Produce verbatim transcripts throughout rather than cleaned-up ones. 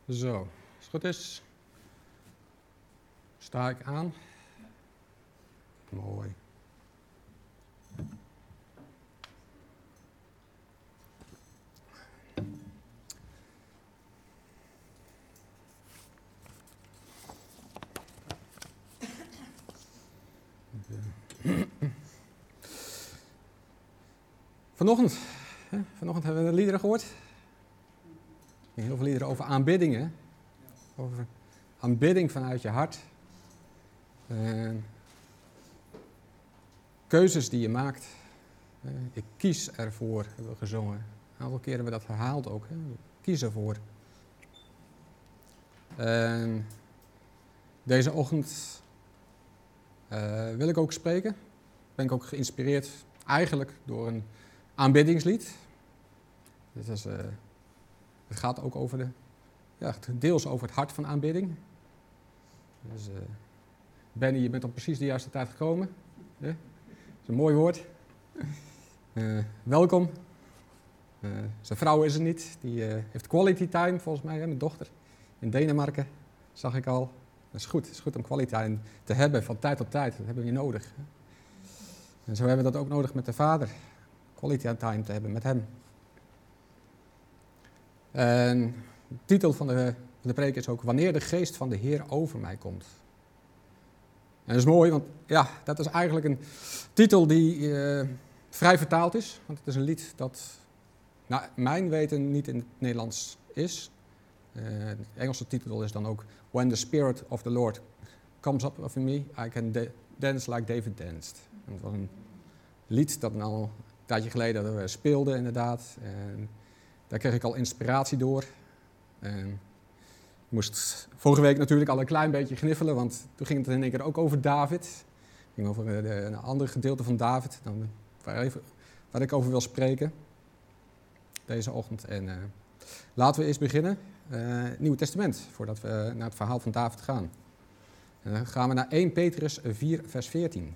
Zo, als het goed is, sta ik aan. Mooi. Vanochtend, hè, vanochtend hebben we de liederen gehoord. Heel veel liederen over aanbiddingen. Over aanbidding vanuit je hart. Uh, keuzes die je maakt. Uh, ik kies ervoor, hebben we gezongen. Een aantal keren hebben we dat herhaald ook. Hè. Kies ervoor. Uh, deze ochtend uh, wil ik ook spreken. Ben ik ook geïnspireerd eigenlijk door een aanbiddingslied. Dit is, uh, het gaat ook over de, ja, deels over het hart van aanbidding. Dus, uh, Benny, je bent op precies de juiste tijd gekomen. Ja? Dat is een mooi woord. Uh, welkom. Uh, zijn vrouw is er niet. Die uh, heeft quality time volgens mij, hè, mijn dochter. In Denemarken, zag ik al. Dat is goed. Het is goed om quality time te hebben van tijd tot tijd. Dat hebben we hier nodig. En zo hebben we dat ook nodig met de Vader. Quality time te hebben met hem. En de titel van de, van de preek is ook Wanneer de geest van de Heer over mij komt. En dat is mooi, want ja, dat is eigenlijk een titel die uh, vrij vertaald is. Want het is een lied dat naar mijn weten niet in het Nederlands is. Uh, de Engelse titel is dan ook When the Spirit of the Lord comes up over me, I can da- dance like David danced. En dat was een lied dat al een tijdje geleden we speelden inderdaad. En daar kreeg ik al inspiratie door. En ik moest vorige week natuurlijk al een klein beetje gniffelen, want toen ging het in één keer ook over David. Het ging over de, een ander gedeelte van David, dan, waar, even, waar ik over wil spreken deze ochtend. En uh, laten we eerst beginnen, uh, het Nieuwe Testament, voordat we naar het verhaal van David gaan. En dan gaan we naar eerste Petrus vier, vers veertien.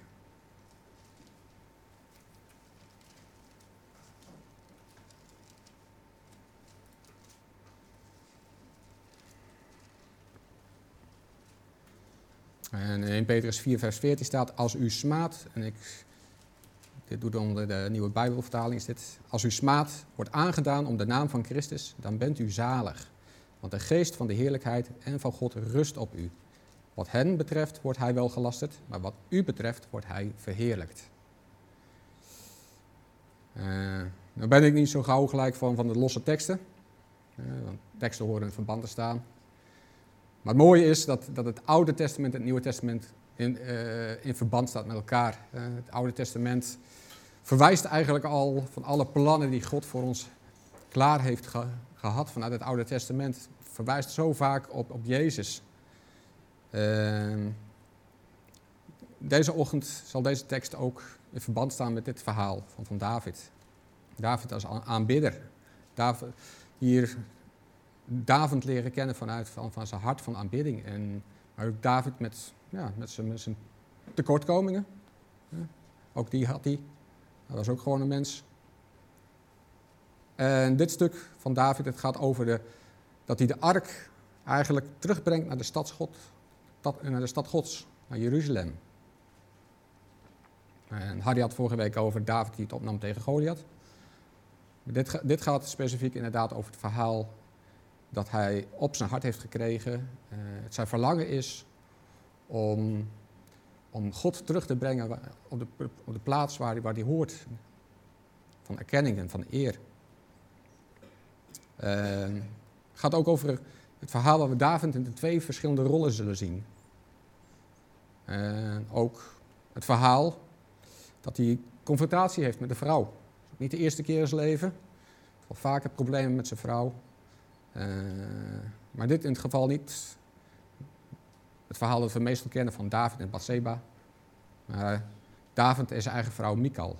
En in eerste Petrus vier, vers veertien staat, als u smaadt, en ik, dit doet onder de nieuwe Bijbelvertaling, is dit, als u smaadt wordt aangedaan om de naam van Christus, dan bent u zalig. Want de geest van de heerlijkheid en van God rust op u. Wat hen betreft wordt hij wel gelasterd, maar wat u betreft wordt hij verheerlijkt. Uh, nou ben ik niet zo gauw gelijk van, van de losse teksten, uh, want teksten horen in verband te staan. Maar het mooie is dat, dat het Oude Testament en het Nieuwe Testament in, uh, in verband staat met elkaar. Uh, het Oude Testament verwijst eigenlijk al van alle plannen die God voor ons klaar heeft ge, gehad vanuit het Oude Testament. Verwijst zo vaak op, op Jezus. Uh, deze ochtend zal deze tekst ook in verband staan met dit verhaal van, van David. David als aanbidder. David, hier... David leren kennen vanuit van, van zijn hart van aanbidding. En maar ook David met, ja, met, zijn, met zijn tekortkomingen. Ja, ook die had hij. Hij was ook gewoon een mens. En dit stuk van David, het gaat over de, dat hij de ark eigenlijk terugbrengt naar de, stadsgod, dat, naar de stad Gods, naar Jeruzalem. En Harry had vorige week over David die het opnam tegen Goliath. Dit, dit gaat specifiek inderdaad over het verhaal dat hij op zijn hart heeft gekregen. Uh, het zijn verlangen is om, om God terug te brengen op de, op de plaats waar hij, waar hij hoort. Van erkenning en van eer. Het uh, gaat ook over het verhaal waar we David in de twee verschillende rollen zullen zien. Uh, ook het verhaal dat hij confrontatie heeft met de vrouw. Niet de eerste keer in zijn leven. Wel vaker problemen met zijn vrouw. Uh, maar dit in het geval niet het verhaal dat we meestal kennen van David en Bathseba. Uh, David en zijn eigen vrouw Michal.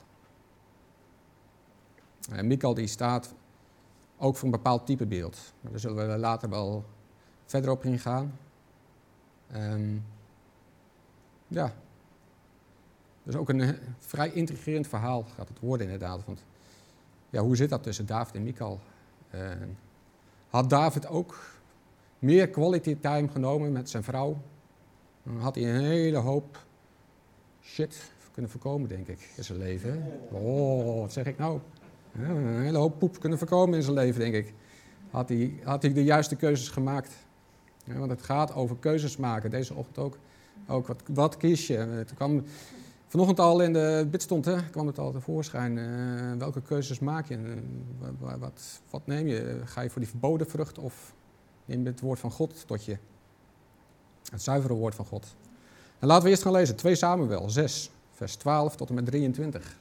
Uh, Michal die staat ook voor een bepaald type beeld. Daar zullen we later wel verder op ingaan. Um, ja, dus ook een uh, vrij intrigerend verhaal gaat het worden inderdaad. Want ja, hoe zit dat tussen David en Michal? Uh, Had David ook meer quality time genomen met zijn vrouw, dan had hij een hele hoop shit kunnen voorkomen, denk ik, in zijn leven. Oh, wat zeg ik nou? Ja, een hele hoop poep kunnen voorkomen in zijn leven, denk ik. Had hij, had hij de juiste keuzes gemaakt. Ja, want het gaat over keuzes maken. Deze ochtend ook. ook wat, wat kies je? Het kwam vanochtend al in de bidstond, hè, kwam het al tevoorschijn. Uh, welke keuzes maak je? Uh, wat, wat, wat neem je? Ga je voor die verboden vrucht of neem je het woord van God tot je? Het zuivere woord van God. En laten we eerst gaan lezen. twee Samuel zes, vers twaalf tot en met drieëntwintig.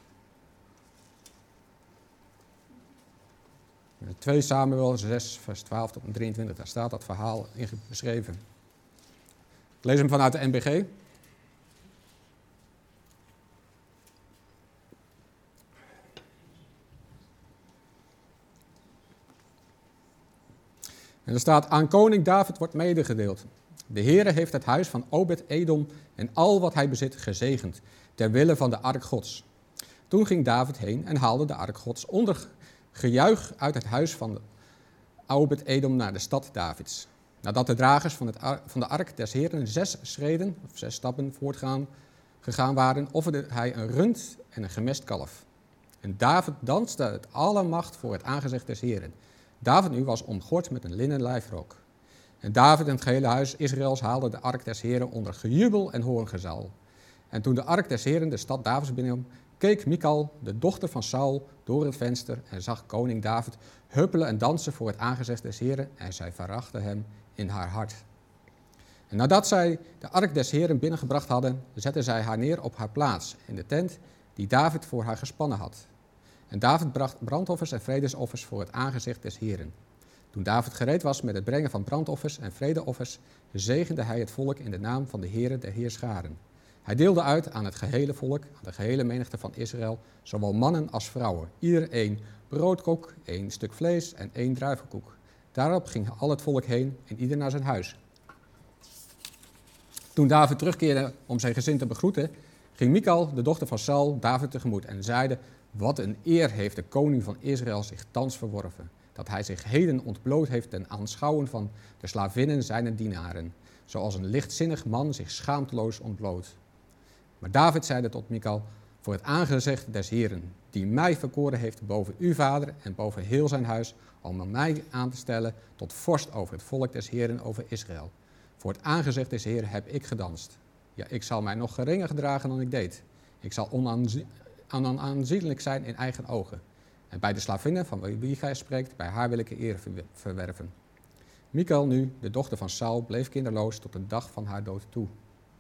twee Samuel zes, vers twaalf tot en met drieëntwintig. Daar staat dat verhaal in beschreven. Ik lees hem vanuit de N B G. En er staat, aan koning David wordt medegedeeld. De Heere heeft het huis van Obed-Edom en al wat hij bezit gezegend, ter wille van de ark Gods. Toen ging David heen en haalde de ark Gods onder gejuich uit het huis van Obed-Edom naar de stad Davids. Nadat de dragers van, het ar- van de ark des Heeren zes schreden, of zes stappen voortgaan gegaan waren, offerde hij een rund en een gemest kalf. En David danste het alle macht voor het aangezicht des Heeren. David nu was omgord met een linnen lijfrok. En David en het gehele huis Israëls haalden de ark des Heeren onder gejubel en hoorngezal. En toen de ark des Heeren de stad Davids binnenkwam, keek Michal, de dochter van Saul, door het venster en zag koning David huppelen en dansen voor het aangezicht des Heeren en zij verachtte hem in haar hart. En nadat zij de ark des Heeren binnengebracht hadden, zette zij haar neer op haar plaats in de tent die David voor haar gespannen had. En David bracht brandoffers en vredesoffers voor het aangezicht des Heeren. Toen David gereed was met het brengen van brandoffers en vredeoffers, zegende hij het volk in de naam van de Heere der Heerscharen. Hij deelde uit aan het gehele volk, aan de gehele menigte van Israël, zowel mannen als vrouwen, ieder één broodkoek, één stuk vlees en één druivenkoek. Daarop ging al het volk heen en ieder naar zijn huis. Toen David terugkeerde om zijn gezin te begroeten, ging Michal, de dochter van Saul, David tegemoet en zeide, wat een eer heeft de koning van Israël zich thans verworven, dat hij zich heden ontbloot heeft ten aanschouwen van de slavinnen zijner dienaren, zoals een lichtzinnig man zich schaamteloos ontbloot. Maar David zeide tot Michal, voor het aangezicht des Heeren, die mij verkoren heeft boven uw vader en boven heel zijn huis, om mij aan te stellen tot vorst over het volk des Heeren over Israël. Voor het aangezicht des Heeren heb ik gedanst. Ja, ik zal mij nog geringer gedragen dan ik deed. Ik zal onaanzie- onaanzienlijk zijn in eigen ogen. En bij de slavinnen van wie gij spreekt, bij haar wil ik eer verwerven. Michal nu, de dochter van Saul, bleef kinderloos tot de dag van haar dood toe.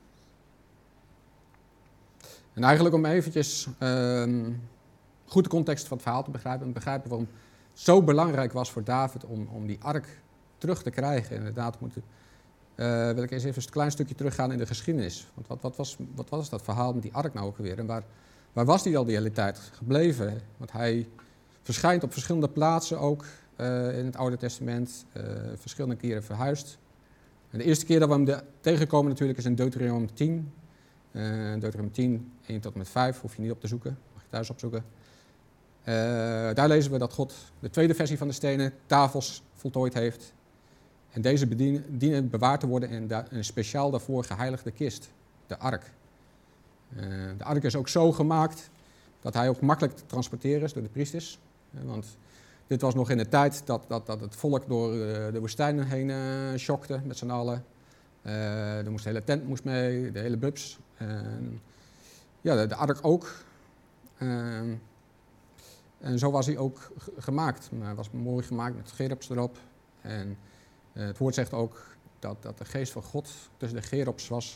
En eigenlijk om eventjes uh, goed de context van het verhaal te begrijpen en begrijpen waarom het zo belangrijk was voor David om, om die ark terug te krijgen. Inderdaad, moeten, uh, wil ik eens even een klein stukje teruggaan in de geschiedenis. Want wat, wat, was, wat was dat verhaal met die ark nou ook weer? En waar, waar was die al die hele tijd gebleven? Want hij verschijnt op verschillende plaatsen ook uh, in het Oude Testament, uh, verschillende keren verhuisd. En de eerste keer dat we hem de, tegenkomen natuurlijk is in Deuteronomium tien. Uh, Deuteronomium tien, één tot en met vijf, hoef je niet op te zoeken, mag je thuis opzoeken. Uh, daar lezen we dat God de tweede versie van de stenen tafels voltooid heeft. En deze bedienen, dienen bewaard te worden in da- een speciaal daarvoor geheiligde kist, de ark. Uh, de ark is ook zo gemaakt dat hij ook makkelijk te transporteren is door de priesters. Uh, want dit was nog in de tijd dat, dat, dat het volk door uh, de woestijnen heen uh, sjokte met z'n allen. Uh, er moest de hele tent moest mee, de hele bubs. Uh, ja, de, de ark ook. Uh, en zo was hij ook g- gemaakt. Hij was mooi gemaakt met gerubs erop. En uh, het woord zegt ook dat, dat de geest van God tussen de gerubs was.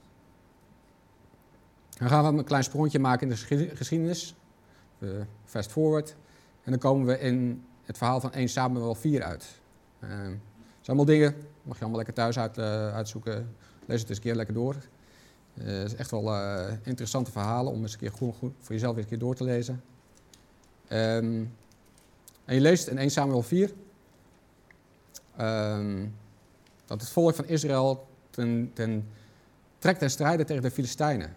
Dan gaan we een klein sprongetje maken in de geschiedenis. Uh, fast forward. En dan komen we in het verhaal van één Samuel vier uit. Uh, dat zijn allemaal dingen, mag je allemaal lekker thuis uit, uh, uitzoeken. Lees het eens een keer lekker door. Het uh, is echt wel uh, interessante verhalen om eens een keer goed, goed voor jezelf eens een keer door te lezen. Um, en je leest in één Samuel vier um, dat het volk van Israël ten, ten, trekt ten strijde tegen de Filistijnen.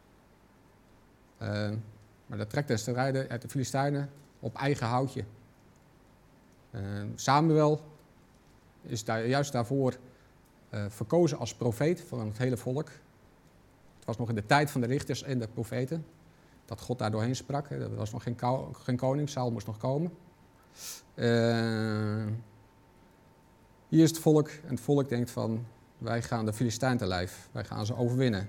Uh, maar dat trekt ten strijde uit de Filistijnen op eigen houtje. Uh, Samuel is daar, juist daarvoor uh, verkozen als profeet van het hele volk. Het was nog in de tijd van de richters en de profeten dat God daar doorheen sprak. Er was nog geen, kou, geen koning, Saul moest nog komen. Uh, hier is het volk en het volk denkt van, wij gaan de Filistijn te lijf, wij gaan ze overwinnen.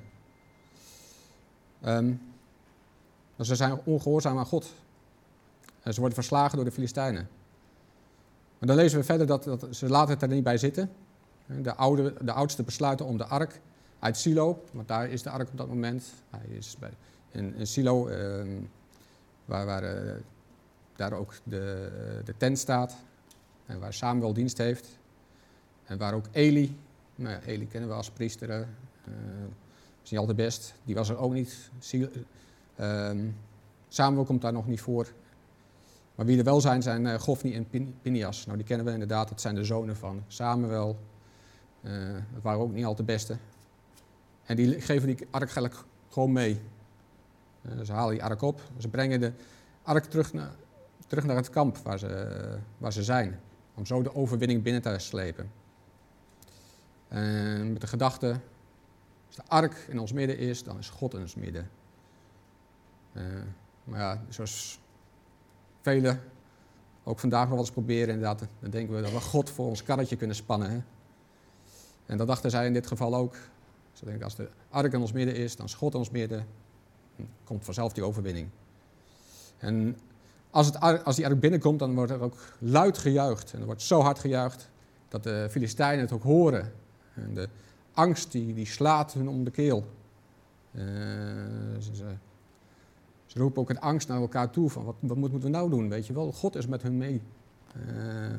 Um, ze zijn ongehoorzaam aan God. En ze worden verslagen door de Filistijnen. Maar dan lezen we verder dat, dat ze laten het er niet bij zitten. De, oude, de oudsten besluiten om de ark uit Silo, want daar is de ark op dat moment. Hij is bij, in, in Silo, uh, waar, waar uh, daar ook de, de tent staat. En waar Samuel dienst heeft. En waar ook Eli, nou ja, Eli kennen we als priester, uh, is niet altijd best. Die was er ook niet. Sil, uh, Samuel komt daar nog niet voor. Maar wie er wel zijn, zijn uh, Gofni en Pin, Pinias. Nou, die kennen we inderdaad, dat zijn de zonen van Samuel. Uh, dat waren ook niet al de beste. En die geven die ark eigenlijk gewoon mee. Uh, ze halen die ark op. Ze brengen de ark terug naar, terug naar het kamp waar ze, uh, waar ze zijn. Om zo de overwinning binnen te slepen. En met de gedachte, als de ark in ons midden is, dan is God in ons midden. Uh, maar ja, zoals velen ook vandaag nog wel eens proberen, inderdaad, dan denken we dat we God voor ons karretje kunnen spannen. Hè? En dat dachten zij in dit geval ook. Ze denken, als de ark in ons midden is, dan is God in ons midden. Dan komt vanzelf die overwinning. En als, het, als die ark binnenkomt, dan wordt er ook luid gejuicht. En er wordt zo hard gejuicht dat de Filistijnen het ook horen. En de angst die, die slaat hun om de keel. Uh, ze, ze, ze roepen ook in angst naar elkaar toe van wat, wat moeten we nou doen, weet je wel. God is met hun mee. Uh,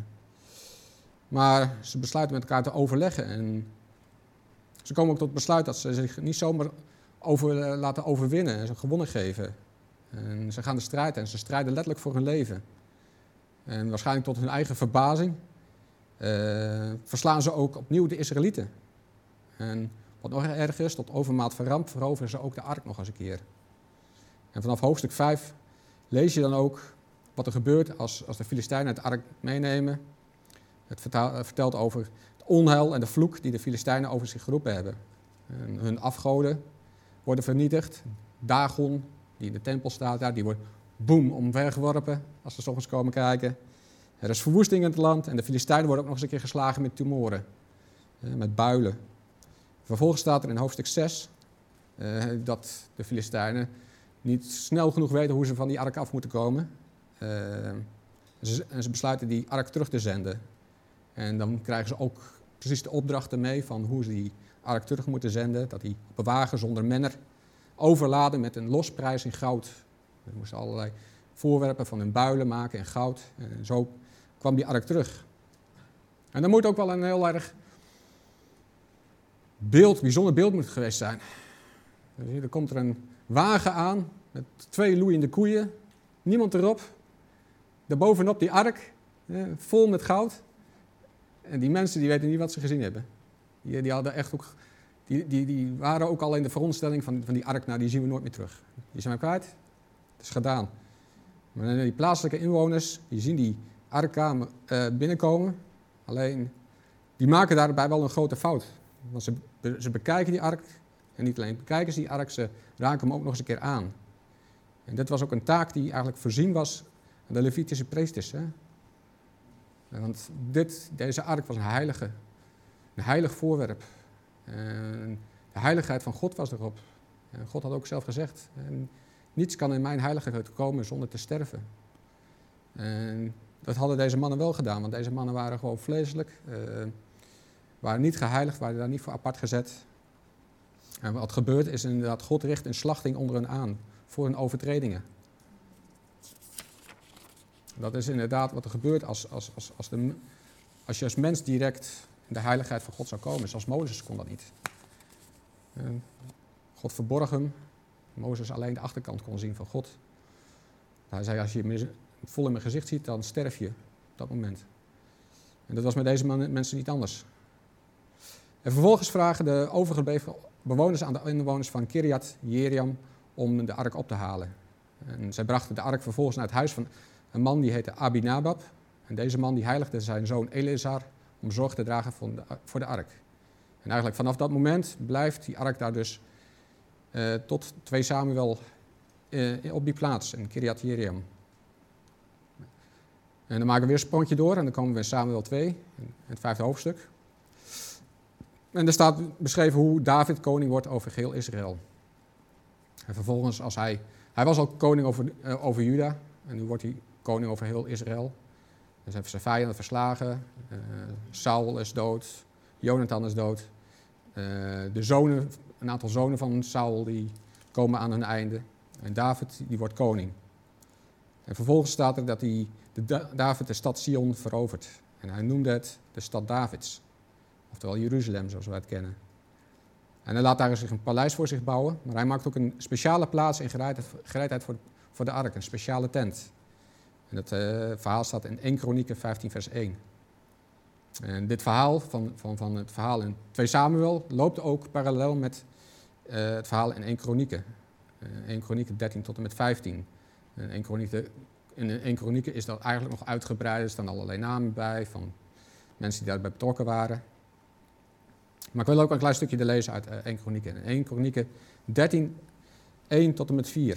maar ze besluiten met elkaar te overleggen. En ze komen ook tot het besluit dat ze zich niet zomaar over, uh, laten overwinnen en ze gewonnen geven. En ze gaan de strijd en ze strijden letterlijk voor hun leven. En waarschijnlijk tot hun eigen verbazing uh, verslaan ze ook opnieuw de Israëlieten. En wat nog erger is, tot overmaat van ramp veroveren ze ook de ark nog eens een keer. En vanaf hoofdstuk vijf lees je dan ook wat er gebeurt als, als de Filistijnen het ark meenemen. Het vertaal, vertelt over het onheil en de vloek die de Filistijnen over zich geroepen hebben. En hun afgoden worden vernietigd. Dagon, die in de tempel staat daar, die wordt boem omvergeworpen als ze 's ochtends komen kijken. Er is verwoesting in het land en de Filistijnen worden ook nog eens een keer geslagen met tumoren, met builen. Vervolgens staat er in hoofdstuk zes uh, dat de Filistijnen niet snel genoeg weten hoe ze van die ark af moeten komen. Uh, en, ze, en ze besluiten die ark terug te zenden. En dan krijgen ze ook precies de opdrachten mee van hoe ze die ark terug moeten zenden. Dat die op een wagen zonder menner overladen met een losprijs in goud. Ze moesten allerlei voorwerpen van hun builen maken in goud. En zo kwam die ark terug. En dan moet ook wel een heel erg beeld, bijzonder beeld moet geweest zijn. Er komt er een wagen aan met twee loeiende koeien, niemand erop. Daarbovenop die ark, vol met goud. En die mensen die weten niet wat ze gezien hebben. Die, die, hadden echt ook, die, die, die waren ook al in de veronderstelling van, van die ark, nou die zien we nooit meer terug. Die zijn we kwijt, het is gedaan. Maar die plaatselijke inwoners, die zien die arkkamer uh, binnenkomen. Alleen, die maken daarbij wel een grote fout. Want ze, ze bekijken die ark, en niet alleen bekijken ze die ark, ze raken hem ook nog eens een keer aan. En dit was ook een taak die eigenlijk voorzien was aan de Levitische priesters. Hè? Want dit, deze ark was een heilige, een heilig voorwerp. En de heiligheid van God was erop. En God had ook zelf gezegd, en niets kan in mijn heiligheid komen zonder te sterven. En dat hadden deze mannen wel gedaan, want deze mannen waren gewoon vleeselijk, uh, waren niet geheiligd, waren daar niet voor apart gezet. En wat gebeurt is inderdaad, God richt een slachting onder hen aan voor hun overtredingen. Dat is inderdaad wat er gebeurt als, als, als, als, de, als je als mens direct in de heiligheid van God zou komen. Zoals Mozes kon dat niet. En God verborg hem. Mozes alleen de achterkant kon zien van God. Hij zei, als je hem vol in mijn gezicht ziet, dan sterf je op dat moment. En dat was met deze mensen niet anders. En vervolgens vragen de overgebleven bewoners aan de inwoners van Kirjat Jearim om de ark op te halen. En zij brachten de ark vervolgens naar het huis van een man die heette Abinadab. En deze man die heiligde zijn zoon Eleazar om zorg te dragen voor de, voor de ark. En eigenlijk vanaf dat moment blijft die ark daar dus uh, tot twee Samuel uh, op die plaats, in Kirjat Jearim. En dan maken we weer een sprongje door en dan komen we in Samuel twee, het vijfde hoofdstuk. En er staat beschreven hoe David koning wordt over geheel Israël. En vervolgens, als hij, hij was al koning over, uh, over Juda en nu wordt hij koning over heel Israël. Dus heeft zijn vijanden verslagen, uh, Saul is dood, Jonathan is dood. Uh, de zonen, een aantal zonen van Saul die komen aan hun einde. En David die wordt koning. En vervolgens staat er dat hij, de, David de stad Sion verovert. En hij noemde het de stad Davids. Oftewel Jeruzalem, zoals wij het kennen. En hij laat daar zich een paleis voor zich bouwen. Maar hij maakt ook een speciale plaats in gereidheid, gereidheid voor, voor de ark. Een speciale tent. En dat uh, verhaal staat in Eerste Kronieken vijftien vers één. En dit verhaal, van, van, van het verhaal in twee Samuel, loopt ook parallel met uh, het verhaal in Eerste Kronieken. Uh, Eerste Kronieken dertien tot en met vijftien. En Eerste Kronieken, in Eerste Kronieken is dat eigenlijk nog uitgebreider. Er staan allerlei namen bij van mensen die daarbij betrokken waren. Maar ik wil ook een klein stukje lezen uit uh, Eerste Kronieken. In Eerste Kronieken dertien, één tot en met vier.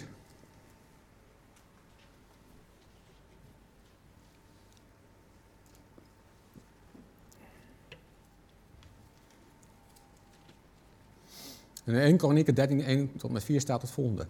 In Eerste Kronieken dertien, één tot en met vier staat het volgende.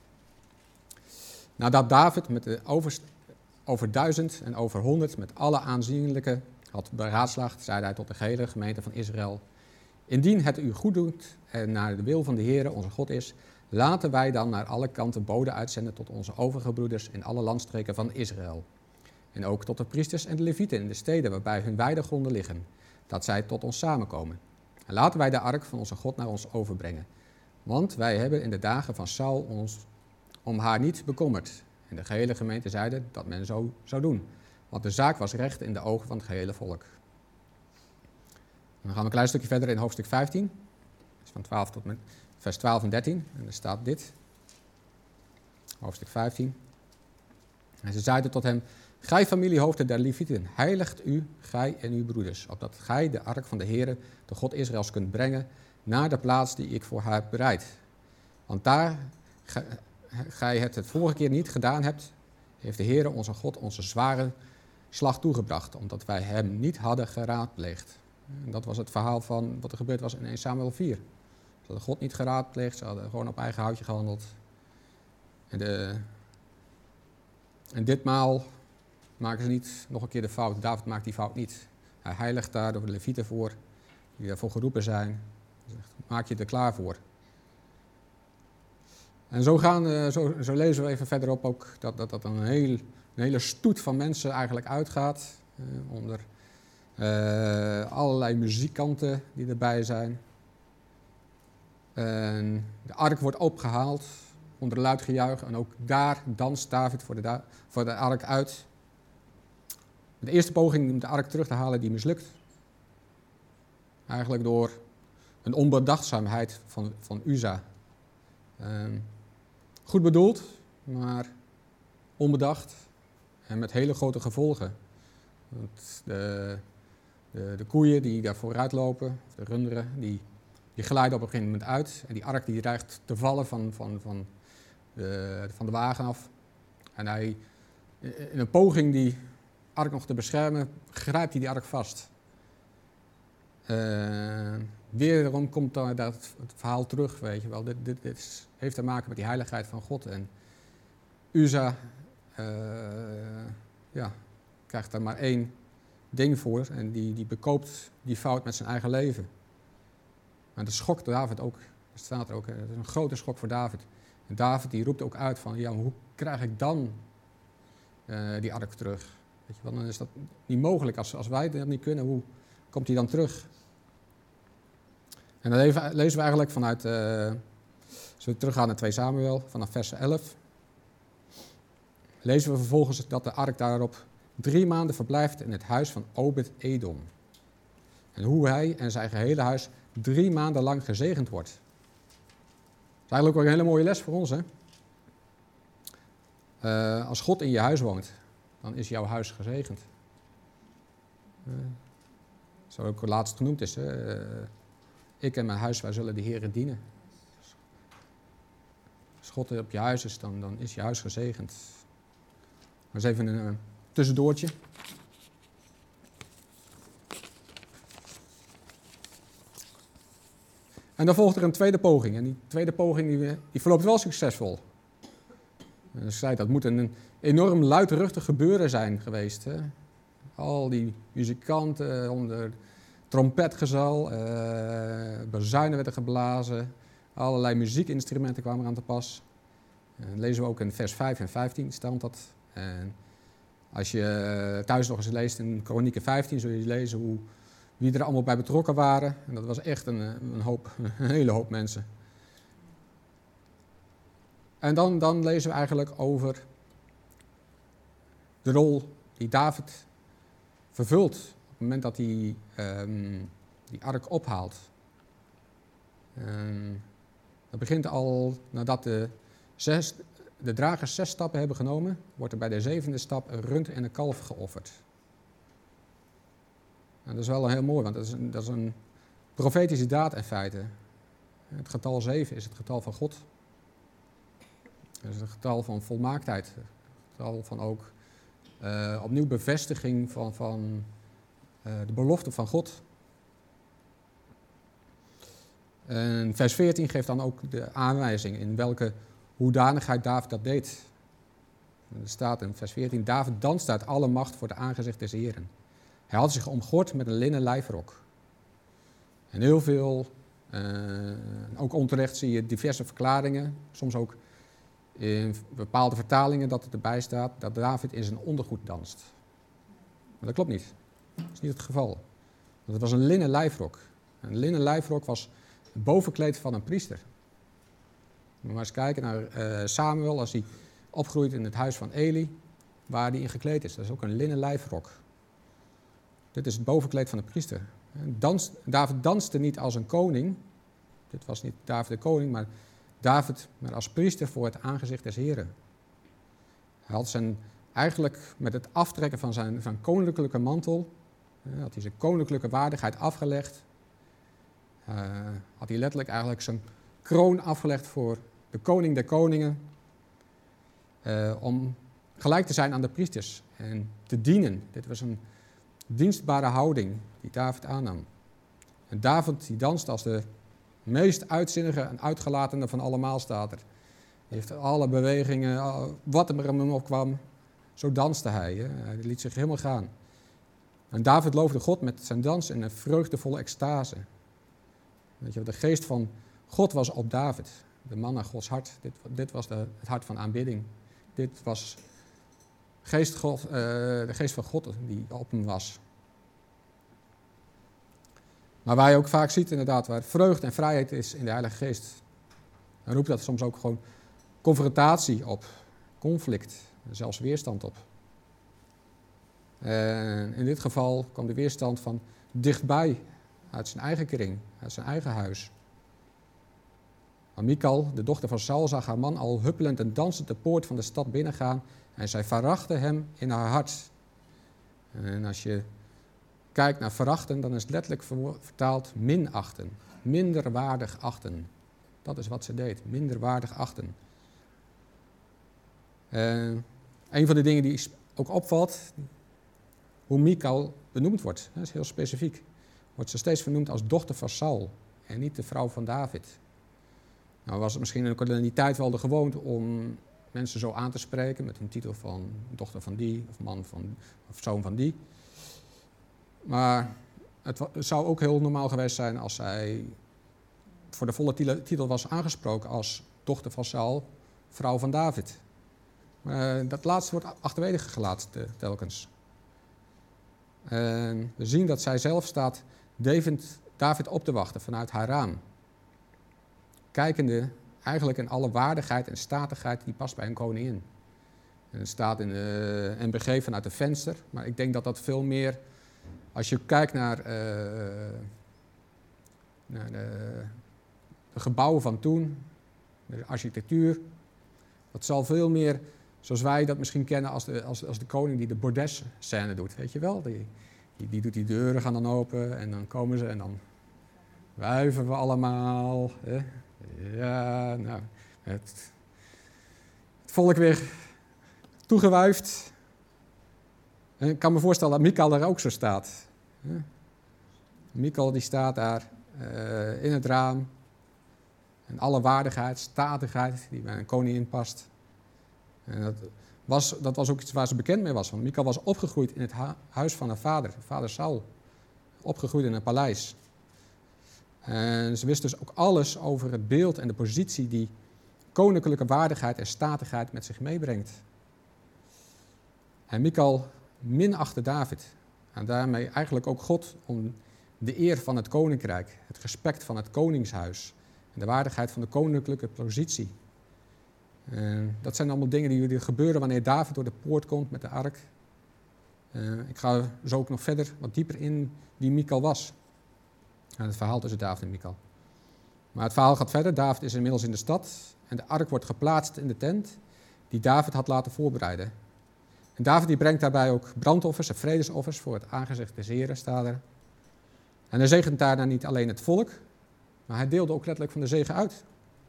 Nadat David met de over, over duizend en over honderd met alle aanzienlijke had beraadslaagd, zeide hij tot de gehele gemeente van Israël: Indien het u goed doet en naar de wil van de Heere onze God is, laten wij dan naar alle kanten boden uitzenden tot onze overige broeders in alle landstreken van Israël. En ook tot de priesters en de levieten in de steden waarbij hun weidegronden liggen, dat zij tot ons samenkomen. En laten wij de ark van onze God naar ons overbrengen. Want wij hebben in de dagen van Saul ons om haar niet bekommerd. En de gehele gemeente zeide dat men zo zou doen. Want de zaak was recht in de ogen van het gehele volk. En dan gaan we een klein stukje verder in hoofdstuk vijftien. Dus van twaalf tot met vers twaalf en dertien. En er staat dit. Hoofdstuk vijftien. En ze zeiden tot hem: Gij familiehoofden der Levieten, heiligt u, gij en uw broeders, opdat gij de ark van de Heere, de God Israëls, kunt brengen naar de plaats die ik voor haar heb bereid. Want daar gij het het vorige keer niet gedaan hebt, heeft de Heere onze God onze zware slag toegebracht, omdat wij hem niet hadden geraadpleegd. En dat was het verhaal van wat er gebeurd was in Eerste Samuel vier. Ze hadden God niet geraadpleegd, ze hadden gewoon op eigen houtje gehandeld. En, de, en ditmaal maken ze niet nog een keer de fout. David maakt die fout niet. Hij heiligt daar door de levieten voor, die daarvoor geroepen zijn. Hij zegt: maak je er klaar voor. En zo, gaan, zo, zo lezen we even verderop ook dat, dat, dat een, heel, een hele stoet van mensen eigenlijk uitgaat. Eh, onder uh, allerlei muzikanten die erbij zijn. En de ark wordt opgehaald onder luid gejuich. En ook daar danst David voor de, voor de ark uit. De eerste poging om de ark terug te halen, die mislukt. Eigenlijk door een onbedachtzaamheid van, van Uza. Um, goed bedoeld, maar onbedacht en met hele grote gevolgen. Want de, de, de koeien die daar vooruit lopen, of de runderen, die, die glijden op een gegeven moment uit. En die ark die dreigt te vallen van, van, van, de, van de wagen af. En hij, in een poging die ark nog te beschermen, grijpt hij die ark vast. Uh, Wederom komt dan dat het verhaal terug, weet je wel. Dit, dit, dit heeft te maken met die heiligheid van God. En Uza uh, ja, krijgt daar maar één ding voor en die, die bekoopt die fout met zijn eigen leven. Maar dat schokt David ook. Dat staat er ook. Het is een grote schok voor David. En David die roept ook uit van, ja, hoe krijg ik dan uh, die ark terug? Weet je wel, dan is dat niet mogelijk. Als, als wij dat niet kunnen, hoe komt hij dan terug? En dan lezen we eigenlijk vanuit, uh, als we teruggaan naar twee Samuel, vanaf vers elf. Lezen we vervolgens dat de ark daarop drie maanden verblijft in het huis van Obed-Edom. En hoe hij en zijn gehele huis drie maanden lang gezegend wordt. Dat is eigenlijk ook een hele mooie les voor ons, hè? Uh, als God in je huis woont, dan is jouw huis gezegend. Uh, Zo ook laatst genoemd is. Hè? Uh, ik en mijn huis, wij zullen de Heere dienen. Als God op je huis is, dan, dan is je huis gezegend. Maar eens even een uh, tussendoortje. En dan volgt er een tweede poging. En die tweede poging die, die verloopt wel succesvol. En ik zei, dat moet een enorm luidruchtig gebeuren zijn geweest. Hè? Al die muzikanten onder trompetgezal, uh, bazuinen werden geblazen, allerlei muziekinstrumenten kwamen aan te pas. En lezen we ook in vers vijf en vijftien staat dat. En als je thuis nog eens leest in Kronieken vijftien, zul je lezen hoe, wie er allemaal bij betrokken waren. En dat was echt een, een, hoop, een hele hoop mensen. En dan, dan lezen we eigenlijk over de rol die David vervult op het moment dat hij um, die ark ophaalt. Um, dat begint al nadat de, zes, de dragers zes stappen hebben genomen, wordt er bij de zevende stap een rund en een kalf geofferd. En dat is wel heel mooi, want dat is, een, dat is een profetische daad in feite. Het getal zeven is het getal van God. Het is het getal van volmaaktheid. Het getal van ook uh, opnieuw bevestiging van, van uh, de belofte van God. En vers veertien geeft dan ook de aanwijzing in welke hoedanigheid David dat deed. En er staat in vers veertien, David danste uit alle macht voor de aangezicht des Heren. Hij had zich omgord met een linnen lijfrok. En heel veel, uh, ook onterecht zie je diverse verklaringen, soms ook in bepaalde vertalingen dat het erbij staat, dat David in zijn ondergoed danst. Maar dat klopt niet. Dat is niet het geval. Want het was een linnen lijfrok. Een linnen lijfrok was het bovenkleed van een priester. We maar eens kijken naar uh, Samuel als hij opgroeit in het huis van Eli, waar hij in gekleed is. Dat is ook een linnen lijfrok. Dit is het bovenkleed van de priester. Dans, David danste niet als een koning. Dit was niet David de koning, maar David maar als priester voor het aangezicht des Heren. Hij had zijn, eigenlijk met het aftrekken van zijn, zijn koninklijke mantel, had hij zijn koninklijke waardigheid afgelegd. Uh, had hij letterlijk eigenlijk zijn kroon afgelegd voor de koning der koningen. Uh, om gelijk te zijn aan de priesters en te dienen. Dit was een dienstbare houding die David aannam. En David die danste als de meest uitzinnige en uitgelatene van allemaal, staat er. Hij heeft alle bewegingen, wat er hem opkwam, zo danste hij. Hè. Hij liet zich helemaal gaan. En David loofde God met zijn dans in een vreugdevolle extase. Weet je, de geest van God was op David, de man naar Gods hart. Dit, dit was de, het hart van aanbidding. Dit was geest God, uh, de geest van God die op hem was. Maar waar je ook vaak ziet inderdaad, waar vreugde en vrijheid is in de Heilige Geest, dan roept dat soms ook gewoon confrontatie op, conflict, zelfs weerstand op. En in dit geval kwam de weerstand van dichtbij, uit zijn eigen kring, uit zijn eigen huis. Maar Michal, de dochter van Saul, zag haar man al huppelend en dansend de poort van de stad binnengaan en zij verachtte hem in haar hart. En als je kijkt naar verachten, dan is het letterlijk vertaald minachten, minderwaardig achten. Dat is wat ze deed, minderwaardig achten. Uh, een van de dingen die ook opvalt, hoe Michal benoemd wordt, dat is heel specifiek. Wordt ze steeds vernoemd als dochter van Saul en niet de vrouw van David. Nou was het misschien ook in die tijd wel de gewoonte om mensen zo aan te spreken met een titel van dochter van die, of man van, of zoon van die. Maar het, het zou ook heel normaal geweest zijn als zij voor de volle titel was aangesproken als dochter van Saul, vrouw van David. Maar dat laatste wordt achterwege gelaten telkens. En we zien dat zij zelf staat David, David op te wachten vanuit haar raam. Kijkende eigenlijk in alle waardigheid en statigheid die past bij een koningin. En het staat in de N B G vanuit het venster, maar ik denk dat dat veel meer, als je kijkt naar, uh, naar de, de gebouwen van toen, de architectuur, dat zal veel meer, zoals wij dat misschien kennen als de, als, als de koning die de bordes-scène doet, weet je wel? Die, Die, die doet die deuren gaan dan open en dan komen ze en dan wuiven we allemaal. Hè? Ja, nou, het, het volk weer toegewuifd. En ik kan me voorstellen dat Michal daar ook zo staat. Hè? Michal die staat daar uh, in het raam. En alle waardigheid, statigheid die bij een koningin past. En dat was, dat was ook iets waar ze bekend mee was. Want Michal was opgegroeid in het hu- huis van haar vader, vader Saul. Opgegroeid in een paleis. En ze wist dus ook alles over het beeld en de positie die koninklijke waardigheid en statigheid met zich meebrengt. En Michal minachtte David. En daarmee eigenlijk ook God om de eer van het koninkrijk, het respect van het koningshuis en de waardigheid van de koninklijke positie. En dat zijn allemaal dingen die gebeuren wanneer David door de poort komt met de ark. Uh, ik ga zo ook nog verder wat dieper in wie Michal was. En het verhaal tussen David en Michal. Maar het verhaal gaat verder. David is inmiddels in de stad en de ark wordt geplaatst in de tent die David had laten voorbereiden. En David die brengt daarbij ook brandoffers en vredesoffers voor het aangezicht des Heren, staat er. En hij zegent daarna niet alleen het volk, maar hij deelde ook letterlijk van de zegen uit.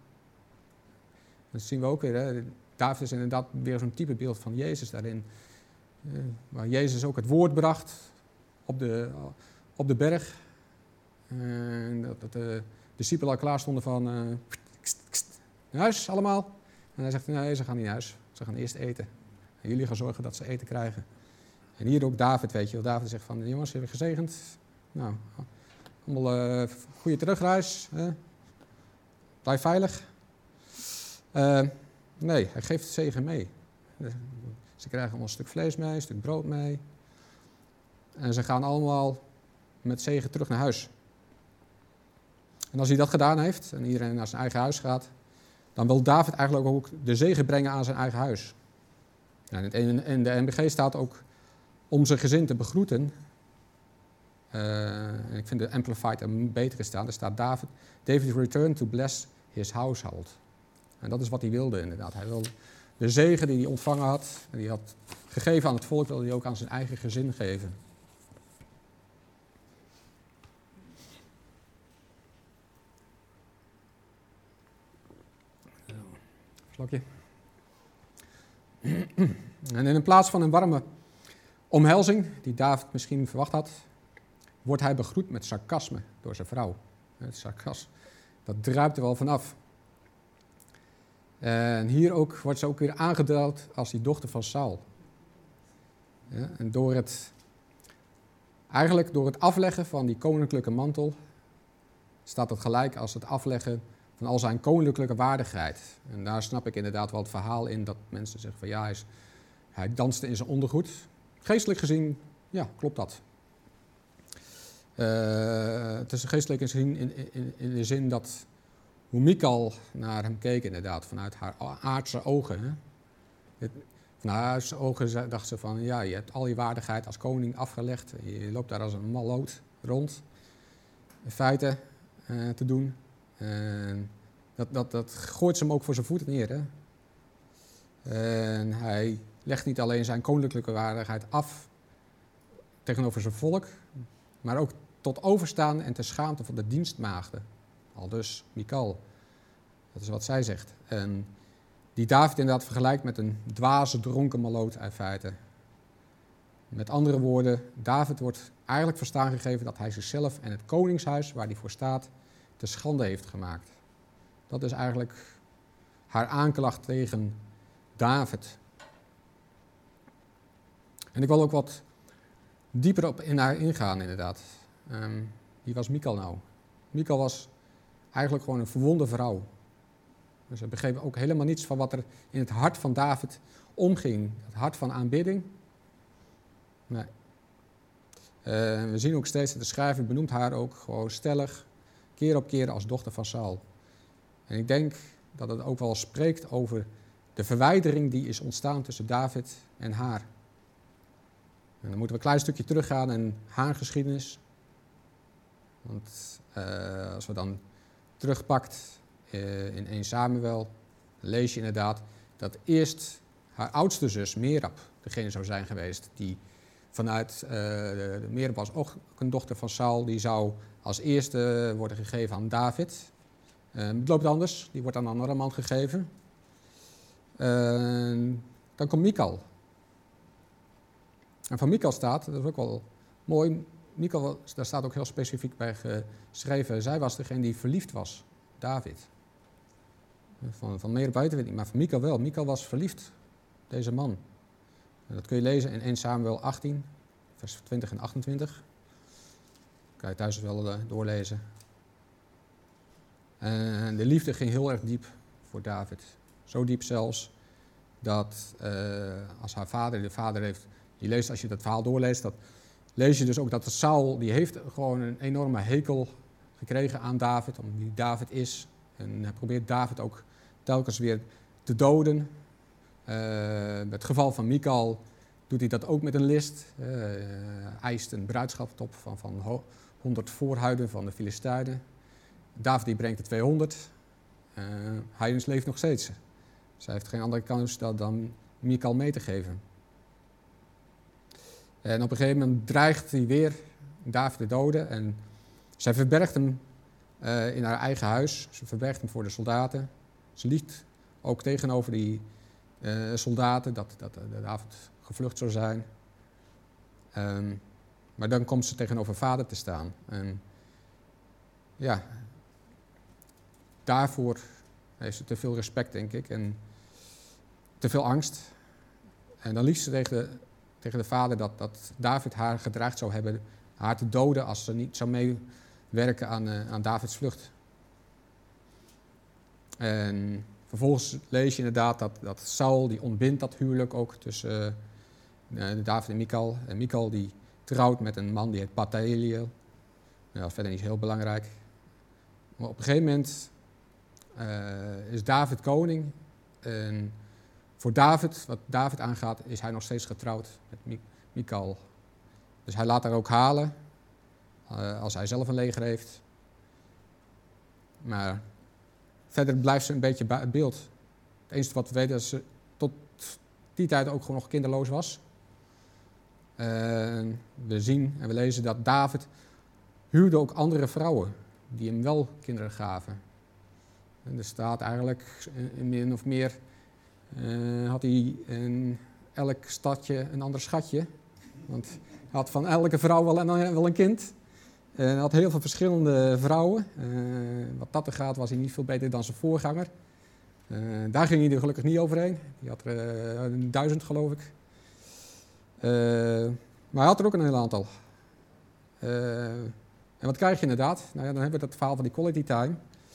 Dat zien we ook weer. Hè. David is inderdaad weer zo'n type beeld van Jezus daarin. Uh, waar Jezus ook het woord bracht op de, op de berg. En dat, dat de discipelen al klaar stonden van... Uh, kst, kst, naar huis allemaal. En hij zegt, nee, ze gaan niet naar huis. Ze gaan eerst eten. En jullie gaan zorgen dat ze eten krijgen. En hier ook David, weet je wel. David zegt van, jongens, hebben we gezegend? Nou, allemaal uh, goede terugreis. Hè? Blijf veilig. Uh, nee, hij geeft het zegen mee. Ze krijgen allemaal een stuk vlees mee, een stuk brood mee. En ze gaan allemaal met zegen terug naar huis. En als hij dat gedaan heeft en iedereen naar zijn eigen huis gaat, dan wil David eigenlijk ook de zegen brengen aan zijn eigen huis. En in de N B G staat ook om zijn gezin te begroeten. Uh, en ik vind de Amplified er beter staan. Er staat David, David returned to bless his household. En dat is wat hij wilde inderdaad. Hij wilde de zegen die hij ontvangen had, en die had gegeven aan het volk, wilde hij ook aan zijn eigen gezin geven. Slokje. En in plaats van een warme omhelzing, die David misschien verwacht had, wordt hij begroet met sarcasme door zijn vrouw. Het sarcasme, dat druipt er wel vanaf. En hier ook, wordt ze ook weer aangeduid als die dochter van Saul. Ja, en door het, eigenlijk door het afleggen van die koninklijke mantel, staat het gelijk als het afleggen van al zijn koninklijke waardigheid. En daar snap ik inderdaad wel het verhaal in dat mensen zeggen van ja, hij, is, hij danste in zijn ondergoed. Geestelijk gezien, ja, klopt dat. Uh, het is geestelijk gezien in, in, in de zin dat hoe Michal naar hem keek inderdaad, vanuit haar aardse ogen. Hè. Het, vanuit haar aardse ogen dacht ze van ja, je hebt al je waardigheid als koning afgelegd. Je loopt daar als een malloot rond. In feite uh, te doen. En dat, dat, dat gooit ze hem ook voor zijn voeten neer. Hè? En hij legt niet alleen zijn koninklijke waardigheid af tegenover zijn volk, maar ook tot overstaan en ter schaamte van de dienstmaagden. Aldus Michal. Dat is wat zij zegt. En die David inderdaad vergelijkt met een dwaze, dronken malloot in feite. Met andere woorden, David wordt eigenlijk verstaan gegeven dat hij zichzelf en het koningshuis waar hij voor staat te schande heeft gemaakt. Dat is eigenlijk haar aanklacht tegen David. En ik wil ook wat dieper op in haar ingaan inderdaad. Um, wie was Michal nou? Michal was eigenlijk gewoon een verwonde vrouw. Dus ze begreep ook helemaal niets van wat er in het hart van David omging. Het hart van aanbidding. Nee. Uh, we zien ook steeds dat de schrijver benoemt haar ook gewoon stellig, keer op keer als dochter van Saul. En ik denk dat het ook wel spreekt over de verwijdering die is ontstaan tussen David en haar. En dan moeten we een klein stukje teruggaan in haar geschiedenis. Want uh, als we dan terugpakt uh, in Eerste Samuel, lees je inderdaad dat eerst haar oudste zus Merab degene zou zijn geweest die vanuit uh, de, de Merab was ook een dochter van Saul, die zou als eerste worden gegeven aan David. Uh, het loopt anders, die wordt aan een andere man gegeven. Uh, dan komt Michal. En van Michal staat, dat is ook wel mooi, Michal, daar staat ook heel specifiek bij geschreven, zij was degene die verliefd was, David. Van, van Merab weten we het niet, maar van Michal wel. Michal was verliefd, deze man. En dat kun je lezen in eerste Samuel achttien, vers twintig en achtentwintig. Kan je thuis wel uh, doorlezen. En de liefde ging heel erg diep voor David. Zo diep zelfs dat uh, als haar vader, de vader heeft, je leest als je dat verhaal doorleest, dat lees je dus ook dat Saul, die heeft gewoon een enorme hekel gekregen aan David, om wie David is. En hij probeert David ook telkens weer te doden. Uh, het geval van Michal doet hij dat ook met een list. Uh, uh, eist een bruidschap op van, van honderd voorhuiden van de Filistijnen. David die brengt er tweehonderd. Uh, hij leeft nog steeds. Dus hij heeft geen andere kans dan Michal mee te geven. En op een gegeven moment dreigt hij weer David te doden. En zij verbergt hem uh, in haar eigen huis. Ze verbergt hem voor de soldaten. Ze liegt ook tegenover die uh, soldaten dat, dat, dat David gevlucht zou zijn. Um, maar dan komt ze tegenover vader te staan. En ja, daarvoor heeft ze te veel respect, denk ik, en te veel angst. En dan liegt ze tegen de, tegen de vader dat, dat David haar gedreigd zou hebben haar te doden als ze niet zou meewerken aan, uh, aan Davids vlucht. En vervolgens lees je inderdaad dat, dat Saul, die ontbindt dat huwelijk ook tussen uh, David en Michal. En Michal die trouwt met een man die heet Paltiel. Ja, verder niet heel belangrijk. Maar op een gegeven moment uh, is David koning. En voor David, wat David aangaat, is hij nog steeds getrouwd met Michal. Dus hij laat haar ook halen, uh, als hij zelf een leger heeft. Maar verder blijft ze een beetje buiten beeld. Het enige wat we weten is dat ze tot die tijd ook gewoon nog kinderloos was. Uh, we zien en we lezen dat David huwde ook andere vrouwen die hem wel kinderen gaven. En er staat eigenlijk in min of meer, uh, had hij in elk stadje een ander schatje. Want hij had van elke vrouw wel een, wel een kind. En hij had heel veel verschillende vrouwen. Uh, wat dat er gaat was hij niet veel beter dan zijn voorganger. Uh, daar ging hij er gelukkig niet overheen. Die had er uh, duizend geloof ik. Uh, maar hij had er ook een heel aantal. Uh, en wat krijg je inderdaad? Nou ja, dan hebben we dat verhaal van die quality time.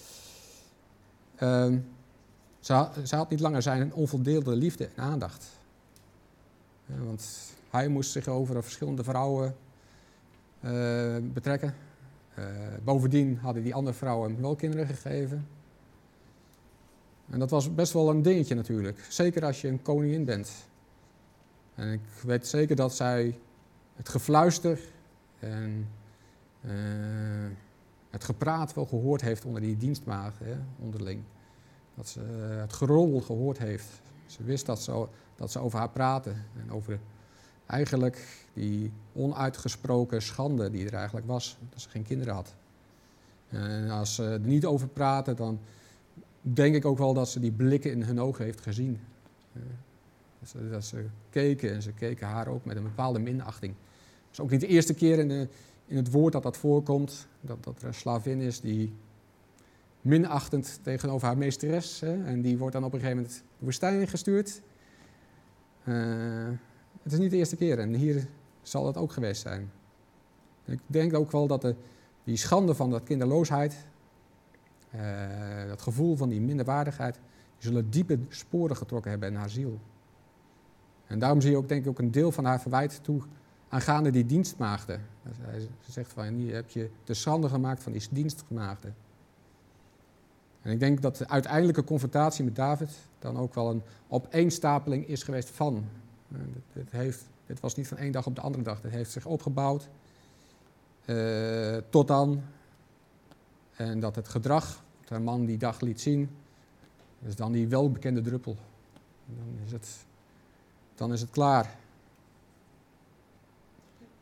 Uh, ze, ze had niet langer zijn onvoldeelde liefde en aandacht. Uh, want hij moest zich over verschillende vrouwen uh, betrekken. Uh, bovendien hadden die andere vrouwen hem wel kinderen gegeven. En dat was best wel een dingetje natuurlijk. Zeker als je een koningin bent. En ik weet zeker dat zij het gefluister en uh, het gepraat wel gehoord heeft onder die dienstmaagden, hè, onderling. Dat ze uh, het geroddel gehoord heeft. Ze wist dat ze, dat ze over haar praten en over eigenlijk die onuitgesproken schande die er eigenlijk was, dat ze geen kinderen had. En als ze er niet over praten, dan denk ik ook wel dat ze die blikken in hun ogen heeft gezien. Dat ze, dat ze keken en ze keken haar ook met een bepaalde minachting. Het is ook niet de eerste keer in, de, in het woord dat dat voorkomt, dat, dat er een slavin is die minachtend tegenover haar meesteres, hè, en die wordt dan op een gegeven moment de woestijn ingestuurd. Uh, het is niet de eerste keer en hier zal het ook geweest zijn. Ik denk ook wel dat de, die schande van dat kinderloosheid, uh, dat gevoel van die minderwaardigheid, die zullen diepe sporen getrokken hebben in haar ziel. En daarom zie je ook, denk ik, ook een deel van haar verwijt toe aangaande die dienstmaagden. Ze zegt van, hier heb je de schande gemaakt van die dienstmaagden. En ik denk dat de uiteindelijke confrontatie met David dan ook wel een opeenstapeling is geweest van. Het, heeft, het was niet van één dag op de andere dag. Het heeft zich opgebouwd uh, tot dan. En dat het gedrag dat een man die dag liet zien, is dan die welbekende druppel. En dan is het, dan is het klaar.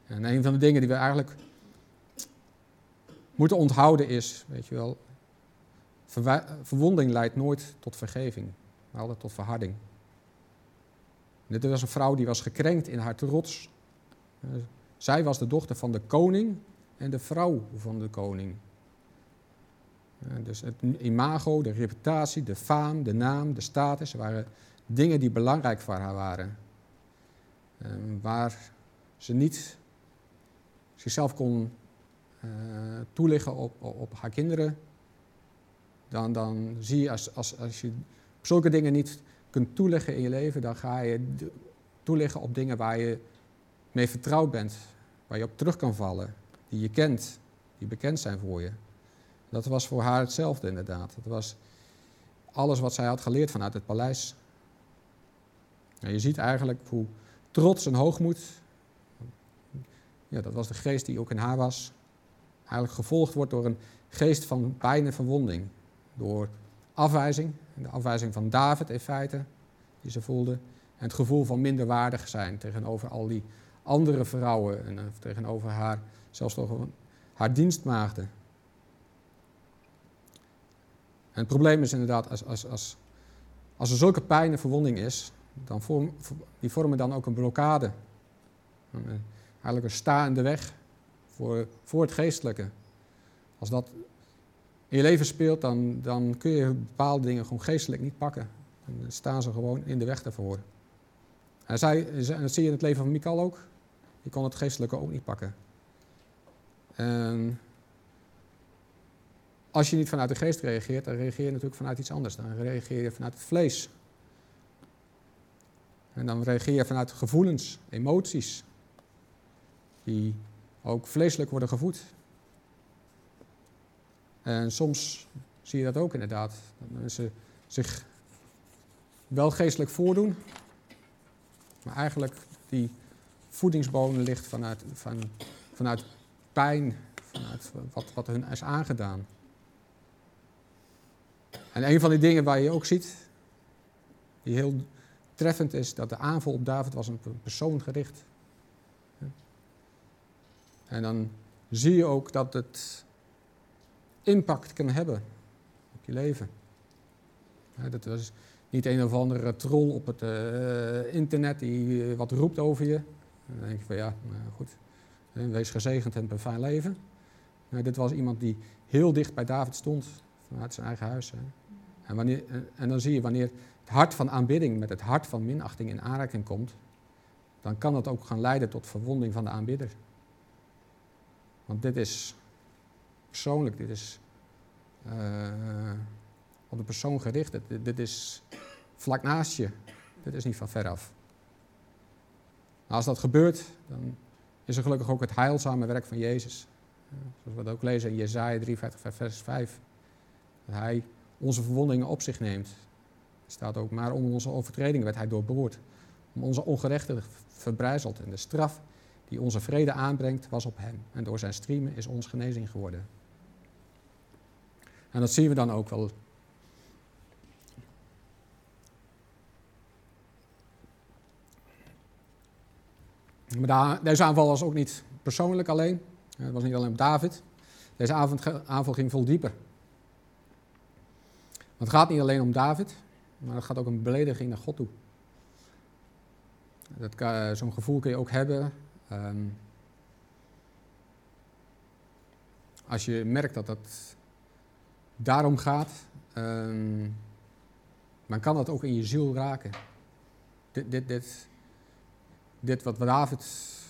En een van de dingen die we eigenlijk moeten onthouden is, weet je wel, verwa- verwonding leidt nooit tot vergeving, maar altijd tot verharding. Dit was een vrouw die was gekrenkt in haar trots. Uh, zij was de dochter van de koning en de vrouw van de koning. Uh, dus het imago, de reputatie, de faam, de naam, de status waren dingen die belangrijk voor haar waren. Uh, waar ze niet zichzelf kon uh, toeleggen op, op, op haar kinderen, dan, dan zie je als, als, als je zulke dingen niet kunt toeleggen in je leven, dan ga je toeleggen op dingen waar je mee vertrouwd bent, waar je op terug kan vallen, die je kent, die bekend zijn voor je. Dat was voor haar hetzelfde inderdaad. Dat was alles wat zij had geleerd vanuit het paleis. En je ziet eigenlijk hoe trots en hoogmoed, ja, dat was de geest die ook in haar was, eigenlijk gevolgd wordt door een geest van pijn en verwonding. Door afwijzing, de afwijzing van David in feite, die ze voelde. En het gevoel van minderwaardig zijn tegenover al die andere vrouwen en uh, tegenover haar, zelfs toch haar dienstmaagden. En het probleem is inderdaad, als, als, als, als er zulke pijn en verwonding is, dan vorm, die vormen dan ook een blokkade. Eigenlijk een sta in de weg voor, voor het geestelijke. Als dat in je leven speelt, dan, dan kun je bepaalde dingen gewoon geestelijk niet pakken. Dan staan ze gewoon in de weg daarvoor. En, zij, en dat zie je in het leven van Michal ook. Die kon het geestelijke ook niet pakken. En als je niet vanuit de geest reageert, dan reageer je natuurlijk vanuit iets anders. Dan reageer je vanuit het vlees. En dan reageer je vanuit gevoelens, emoties, die ook vleeselijk worden gevoed. En soms zie je dat ook inderdaad. Dat mensen zich wel geestelijk voordoen, maar eigenlijk die voedingsbodem ligt vanuit, van, vanuit pijn, vanuit wat, wat hun is aangedaan. En een van die dingen waar je ook ziet, die heel treffend is, dat de aanval op David was een persoon gericht. En dan zie je ook dat het impact kan hebben op je leven. Dat was niet een of andere troll op het uh, internet die uh, wat roept over je. Dan denk je van ja, nou goed, wees gezegend en heb een fijn leven. Maar dit was iemand die heel dicht bij David stond, vanuit zijn eigen huis. Hè. En, wanneer, en dan zie je wanneer het hart van aanbidding met het hart van minachting in aanraking komt, dan kan dat ook gaan leiden tot verwonding van de aanbidder. Want dit is persoonlijk, dit is uh, op de persoon gericht. Dit, dit is vlak naast je. Dit is niet van veraf. Nou, als dat gebeurt, dan is er gelukkig ook het heilzame werk van Jezus. Uh, zoals we dat ook lezen in Jesaja drieënvijftig, vers vijf. Dat hij onze verwondingen op zich neemt. Er staat ook, maar onder onze overtredingen werd hij doorboord. Om onze ongerechtigheid verbrijzeld. En de straf die onze vrede aanbrengt, was op hem. En door zijn striemen is ons genezing geworden. En dat zien we dan ook wel. Maar deze aanval was ook niet persoonlijk alleen. Het was niet alleen op David. Deze aanval ging veel dieper. Want het gaat niet alleen om David, maar het gaat ook om een belediging naar God toe. Dat, zo'n gevoel kun je ook hebben um, als je merkt dat het daarom gaat. Um, dan kan dat ook in je ziel raken. Dit, dit, dit, dit wat David,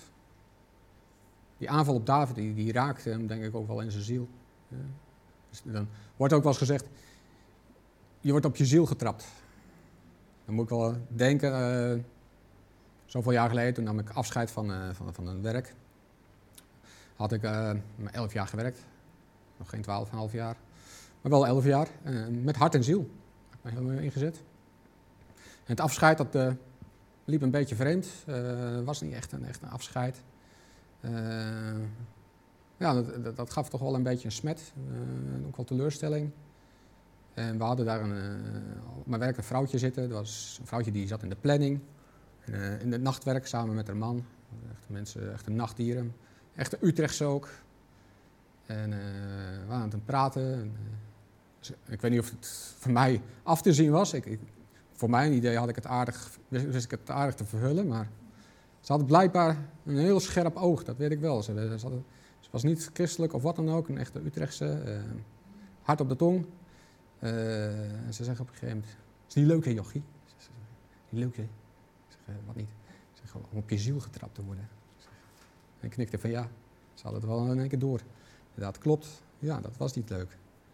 die aanval op David, die, die raakte hem denk ik ook wel in zijn ziel. Ja. Dus dan wordt ook wel eens gezegd, je wordt op je ziel getrapt. Dan moet ik wel denken, uh, zoveel jaar geleden, toen nam ik afscheid van, uh, van, van een werk. Had ik uh, elf jaar gewerkt, nog geen twaalf en een half jaar, maar wel elf jaar, uh, met hart en ziel. Ik ben helemaal ingezet. En het afscheid, dat uh, liep een beetje vreemd, uh, was niet echt een, echt een afscheid. Uh, ja, dat, dat, dat gaf toch wel een beetje een smet, uh, ook wel teleurstelling. En we hadden daar een, uh, op mijn werk een vrouwtje zitten. Dat was een vrouwtje die zat in de planning. En, uh, in het nachtwerk samen met haar man. Echt mensen, echte nachtdieren. Echte Utrechtse ook. En uh, we waren aan het praten. En, uh, dus ik weet niet of het voor mij af te zien was. Ik, ik, voor mijn idee had ik het aardig, wist ik het aardig te verhullen. Maar ze had blijkbaar een heel scherp oog, dat weet ik wel. Ze, ze, had, ze was niet christelijk of wat dan ook. Een echte Utrechtse. Uh, hard op de tong. Uh, en ze zegt op een gegeven moment... Is niet leuk, hè, jochie? Ze zegt, niet leuk, hè? Ik zeg, uh, wat niet? Ze zegt, om op je ziel getrapt te worden. Zeg, en ik knikte van ja. Ze had het wel in één keer door. Dat klopt. Ja, dat was niet leuk.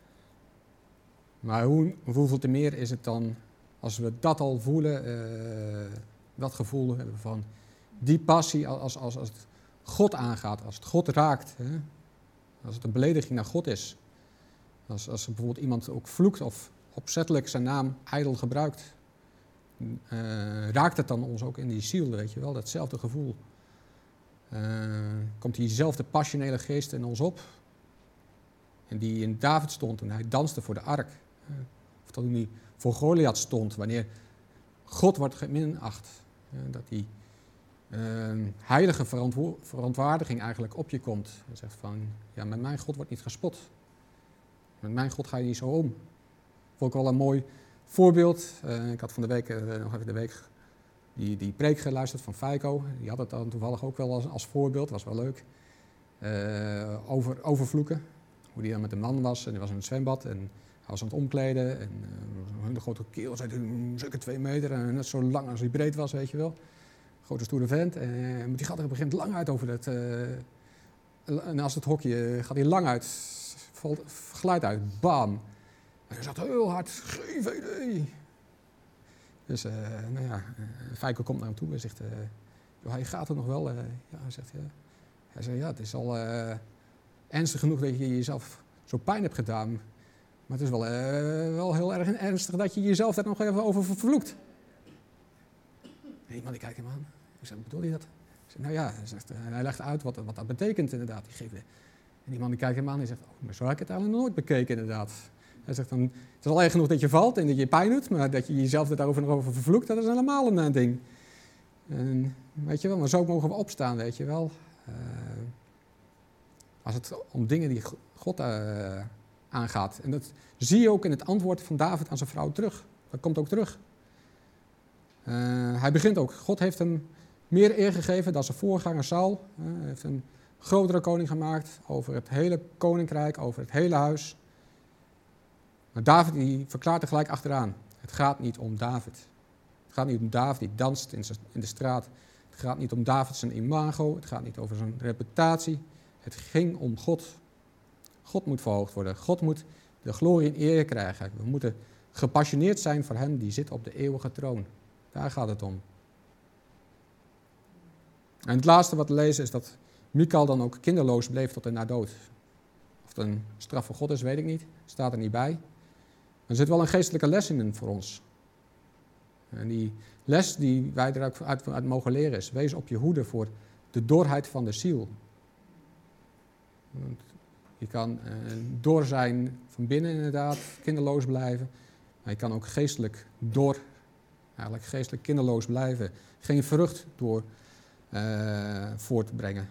Maar hoe, hoeveel te meer is het dan... Als we dat al voelen... Uh, dat gevoel hebben van... Die passie als, als, als het God aangaat. Als het God raakt. Hè? Als het een belediging naar God is. Als, als bijvoorbeeld iemand ook vloekt of opzettelijk zijn naam ijdel gebruikt, uh, raakt het dan ons ook in die ziel, weet je wel, datzelfde gevoel. Uh, komt diezelfde passionele geest in ons op, en die in David stond toen hij danste voor de ark. Uh, of toen hij voor Goliath stond, wanneer God wordt geminacht. Uh, dat die uh, heilige verantwo- verontwaardiging eigenlijk op je komt. En zegt van, ja, met mijn God wordt niet gespot. Met mijn God ga je niet zo om. Vond ik wel een mooi voorbeeld. Uh, ik had van de week, uh, nog even de week, die, die preek geluisterd van Feiko. Die had het dan toevallig ook wel als, als voorbeeld, was wel leuk. Uh, over, overvloeken. Hoe die dan met een man was en hij was in het zwembad en hij was aan het omkleden. En uh, een grote keel, zeker twee meter en net zo lang als hij breed was, weet je wel. Grote stoere vent. Uh, maar die gaat er begint lang uit over dat. Uh, en als het hokje gaat hij lang uit. Valt geluid uit, bam. En hij zegt heel hard, G V D. Dus, uh, nou ja, uh, Feiko komt naar hem toe en zegt, uh, joh, hij gaat er nog wel. Uh, ja, hij zegt, ja. Hij zegt, ja, het is al uh, ernstig genoeg dat je jezelf zo pijn hebt gedaan. Maar het is wel, uh, wel heel erg ernstig dat je jezelf daar nog even over vervloekt. En die man die kijkt hem aan. Ik zeg, bedoel je dat? Ik zeg, nou ja, hij, zegt, uh, hij legt uit wat, wat dat betekent inderdaad, die G V D. En die man die kijkt hem aan en zegt, oh, maar zo heb ik het eigenlijk nooit bekeken inderdaad. Hij zegt dan, het is al erg genoeg dat je valt en dat je pijn doet, maar dat je jezelf er daarover nog over vervloekt, dat is helemaal een uh, ding. En, weet je wel, maar zo mogen we opstaan, weet je wel. Uh, als het om dingen die God uh, aangaat. En dat zie je ook in het antwoord van David aan zijn vrouw terug. Dat komt ook terug. Uh, hij begint ook, God heeft hem meer eer gegeven dan zijn voorganger Saul. Uh, hij heeft hem grotere koning gemaakt over het hele koninkrijk, over het hele huis. Maar David die verklaart er gelijk achteraan. Het gaat niet om David. Het gaat niet om David die danst in de straat. Het gaat niet om David zijn imago. Het gaat niet over zijn reputatie. Het ging om God. God moet verhoogd worden. God moet de glorie en eer krijgen. We moeten gepassioneerd zijn voor hem die zit op de eeuwige troon. Daar gaat het om. En het laatste wat we lezen is dat Michal dan ook kinderloos bleef tot en na dood. Of het een straf van God is, weet ik niet. Staat er niet bij. Er zit wel een geestelijke les in voor ons. En die les die wij eruit uit, uit mogen leren is, wees op je hoede voor de dorheid van de ziel. Want je kan uh, dor zijn van binnen inderdaad, kinderloos blijven. Maar je kan ook geestelijk dor, eigenlijk geestelijk kinderloos blijven. Geen vrucht door uh, voortbrengen.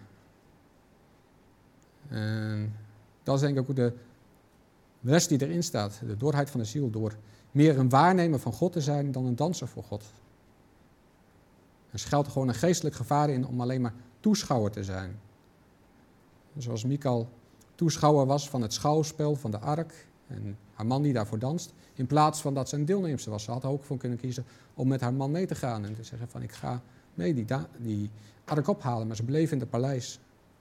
En dat is denk ik ook de les die erin staat. De dorheid van de ziel. Door meer een waarnemer van God te zijn dan een danser voor God. Er schuilt gewoon een geestelijk gevaar in om alleen maar toeschouwer te zijn. Zoals Michal toeschouwer was van het schouwspel van de ark. En haar man die daarvoor danst. In plaats van dat ze een deelnemster was. Ze had er ook voor kunnen kiezen om met haar man mee te gaan. En te zeggen van ik ga mee die, da- die ark ophalen. Maar ze bleef in het paleis.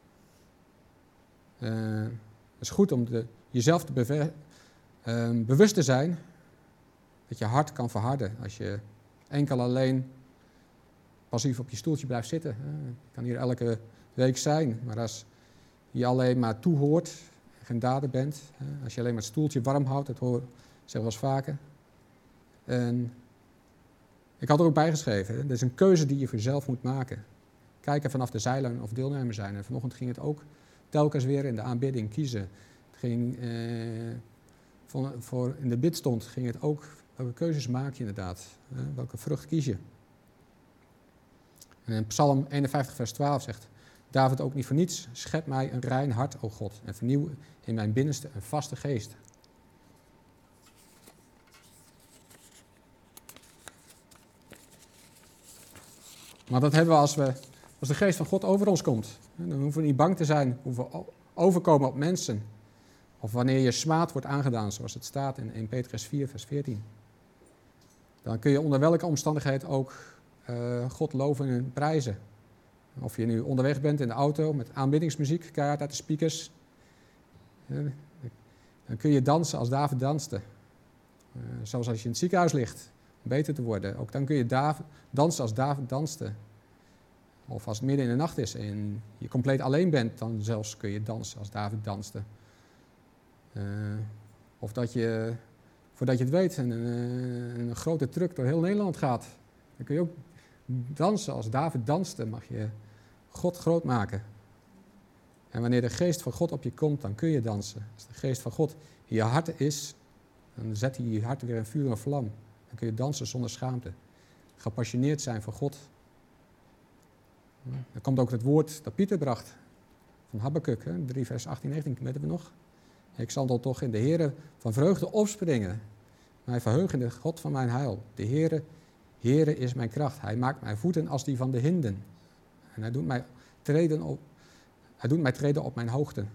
Uh, het is goed om de, jezelf te bever, uh, bewust te zijn dat je hart kan verharden als je enkel alleen passief op je stoeltje blijft zitten. Uh, je kan hier elke week zijn, maar als je alleen maar toehoort en geen dader bent, uh, als je alleen maar het stoeltje warm houdt, dat hoor ik zeg wel eens vaker. En ik had er ook bijgeschreven, het is een keuze die je voor jezelf moet maken. Kijken vanaf de zijlijn of deelnemer zijn. En vanochtend ging het ook telkens weer in de aanbidding kiezen. Het ging, eh, voor, voor in de bidstond ging het ook, welke keuzes maak je inderdaad? Eh, welke vrucht kies je? En in Psalm eenenvijftig vers twaalf zegt, David ook niet voor niets. Schep mij een rein hart, o God, en vernieuw in mijn binnenste een vaste geest. Maar dat hebben we als, we als de geest van God over ons komt. Dan hoeven we niet bang te zijn, hoeven we overkomen op mensen. Of wanneer je smaad wordt aangedaan, zoals het staat in Eerste Petrus vier, vers veertien. Dan kun je onder welke omstandigheid ook uh, God loven en prijzen. Of je nu onderweg bent in de auto met aanbiddingsmuziek, keihard uit de speakers. Uh, dan kun je dansen als David danste. Uh, zoals als je in het ziekenhuis ligt, om beter te worden. Ook dan kun je David, dansen als David danste. Of als het midden in de nacht is en je compleet alleen bent, dan zelfs kun je dansen als David danste. Uh, of dat je, voordat je het weet, een, een, een grote truck door heel Nederland gaat. Dan kun je ook dansen als David danste, mag je God groot maken. En wanneer de geest van God op je komt, dan kun je dansen. Als de geest van God in je hart is, dan zet hij je hart weer in vuur en vlam. Dan kun je dansen zonder schaamte. Gepassioneerd zijn voor God. Dan komt ook het woord dat Pieter bracht, van Habakuk, hè, drie vers achttien negentien, weten we nog. Ik zal dan toch in de Heere van vreugde opspringen, mij verheugen in de God van mijn heil. De Heere, Heere is mijn kracht. Hij maakt mijn voeten als die van de hinden. En hij doet mij treden op, hij doet mij treden op mijn hoogte.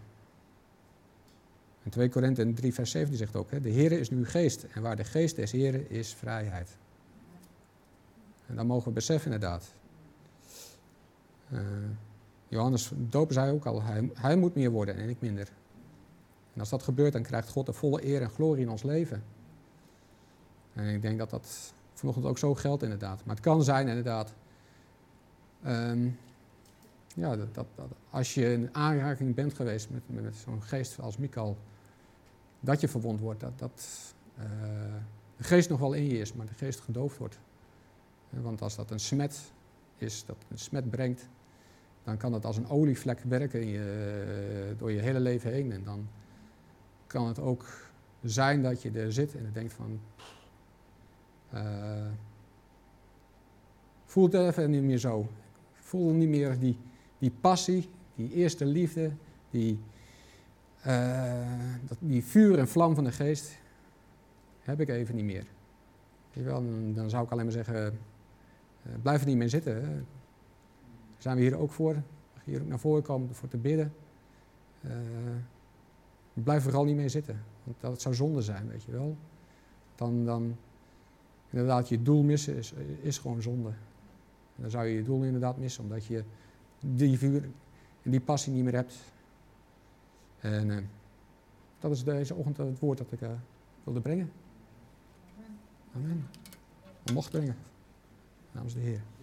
En twee Korinthe drie vers zeventien zegt ook, hè, de Heere is nu uw geest. En waar de geest des Heere is vrijheid. En dat mogen we beseffen inderdaad. Uh, Johannes dopen zei ook al, hij, hij moet meer worden en ik minder. En als dat gebeurt, dan krijgt God de volle eer en glorie in ons leven. En ik denk dat dat vanochtend ook zo geldt inderdaad. Maar het kan zijn inderdaad, um, ja, dat, dat, dat als je in aanraking bent geweest met, met, met zo'n geest als Michael, dat je verwond wordt, dat, dat uh, de geest nog wel in je is, maar de geest gedoofd wordt. Want als dat een smet is, dat een smet brengt, dan kan het als een olievlek werken in je, door je hele leven heen. En dan kan het ook zijn dat je er zit en je denkt van, uh, voel het even niet meer zo. Ik voel niet meer die, die passie, die eerste liefde, die, uh, dat, die vuur en vlam van de geest, heb ik even niet meer. Dan, dan zou ik alleen maar zeggen, uh, blijf er niet mee zitten. Hè. Daar zijn we hier ook voor. Mag je hier ook naar voren komen om voor te bidden. Uh, blijf vooral niet mee zitten. Want dat zou zonde zijn, weet je wel. Dan, dan inderdaad je doel missen is, is gewoon zonde. En dan zou je je doel inderdaad missen, omdat je die vuur en die passie niet meer hebt. En uh, dat is deze ochtend het woord dat ik uh, wilde brengen. Amen. En mocht brengen. Namens de Heer.